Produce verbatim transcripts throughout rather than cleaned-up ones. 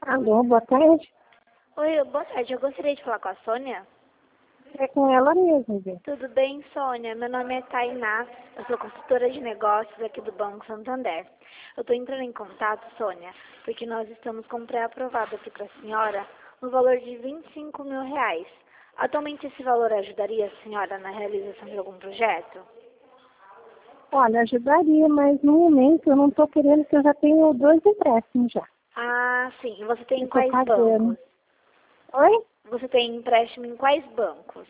Alô, boa tarde. Oi, boa tarde. Eu gostaria de falar com a Sônia. É com ela mesmo, gente. Tudo bem, Sônia? Meu nome é Tainá. Eu sou consultora de negócios aqui do Banco Santander. Eu estou entrando em contato, Sônia, porque nós estamos com pré-aprovado aqui para a senhora no valor de vinte e cinco mil reais. Atualmente esse valor ajudaria a senhora na realização de algum projeto? Olha, ajudaria, mas no momento eu não estou querendo, porque eu já tenho dois empréstimos já. Ah, sim. E você tem Eu em tô quais pagando. bancos? Oi? Você tem empréstimo em quais bancos?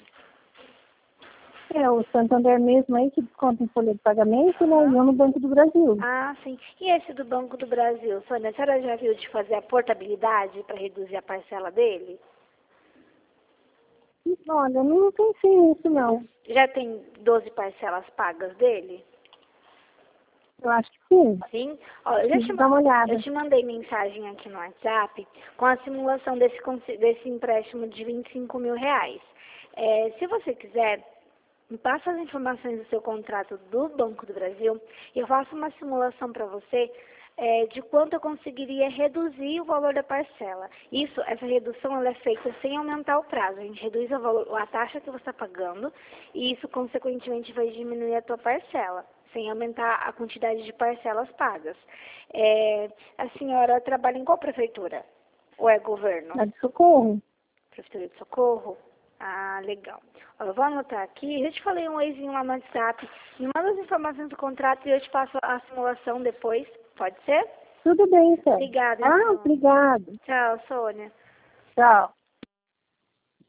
É o Santander mesmo aí que desconta em folha de pagamento, né? E eu no Banco do Brasil. Ah, sim. E esse do Banco do Brasil, Sônia, a senhora já viu de fazer a portabilidade para reduzir a parcela dele? Olha, eu não pensei nisso, não. Já tem doze parcelas pagas dele? Eu acho que sim. Sim? Ó, eu, já Preciso te, dar uma olhada. eu te mandei mensagem aqui no WhatsApp com a simulação desse, consi- desse empréstimo de vinte e cinco mil reais. É, se você quiser, me passa as informações do seu contrato do Banco do Brasil e eu faço uma simulação para você é, de quanto eu conseguiria reduzir o valor da parcela. Isso, essa redução ela é feita sem aumentar o prazo. A gente reduz o valor, a taxa que você está pagando e isso, consequentemente, vai diminuir a tua parcela, sem aumentar a quantidade de parcelas pagas. É, a senhora trabalha em qual prefeitura? Ou é governo? Na de Socorro. Prefeitura de Socorro? Ah, legal. Ó, eu vou anotar aqui. Eu te falei um oizinho lá no WhatsApp. Me manda as informações do contrato e eu te passo a simulação depois. Pode ser? Tudo bem, então. Obrigada, Ah, então. obrigado. Tchau, Sônia. Tchau.